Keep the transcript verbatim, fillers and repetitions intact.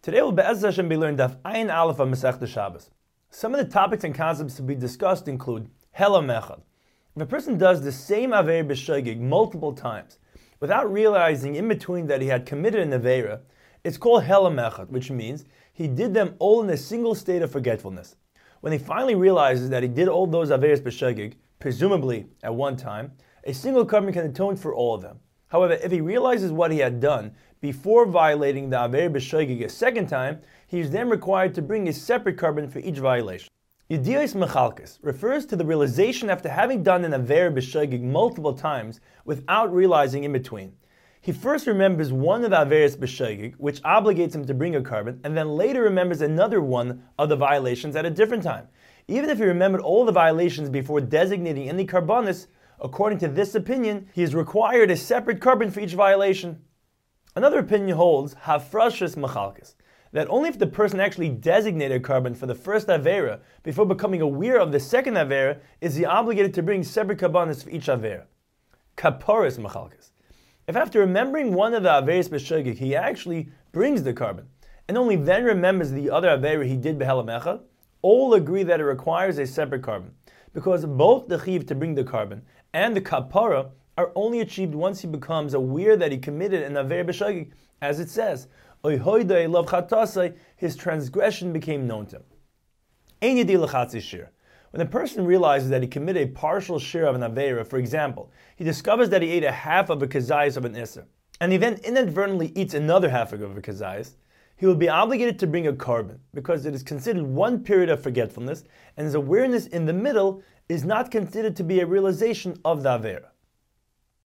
Today will Be'ez Hashem be learned Daf Ayin Aleph of Masechta Shabbos. Some of the topics and concepts to be discussed include Hela Mechad. If a person does the same Aveir B'Shogeg multiple times without realizing in between that he had committed an Aveira, it's called Hela Mechad, which means he did them all in a single state of forgetfulness. When he finally realizes that he did all those Aveiros B'Shogeg, presumably at one time, a single carbon can atone for all of them. However, if he realizes what he had done before violating the Aveir B'Shogeg a second time, he is then required to bring a separate carbon for each violation. Yedias Mechalkes refers to the realization after having done an Aveir B'Shogeg multiple times without realizing in between. He first remembers one of the Aveiros B'Shogeg, which obligates him to bring a carbon, and then later remembers another one of the violations at a different time. Even if he remembered all the violations before designating any carbonis, according to this opinion, he is required a separate carbon for each violation. Another opinion holds Hafrashas Mechalkes, that only if the person actually designated a carbon for the first Aveira before becoming aware of the second Aveira is he obligated to bring separate carbonis for each Aveira. Kaporis Mechalkes. If after remembering one of the Aveiros B'Shogeg he actually brings the carbon, and only then remembers the other Aveira he did B'Hela Mechad, all agree that it requires a separate carbon, because both the Chiv to bring the carbon and the Kapara are only achieved once he becomes aware that he committed an Aveir B'Shogeg, as it says, his transgression became known to him. When a person realizes that he committed a partial share of an Aveira, for example, he discovers that he ate a half of a kazayas of an Isser, and he then inadvertently eats another half of a kazayas, he will be obligated to bring a carbon, because it is considered one period of forgetfulness, and his awareness in the middle is not considered to be a realization of the Aveira.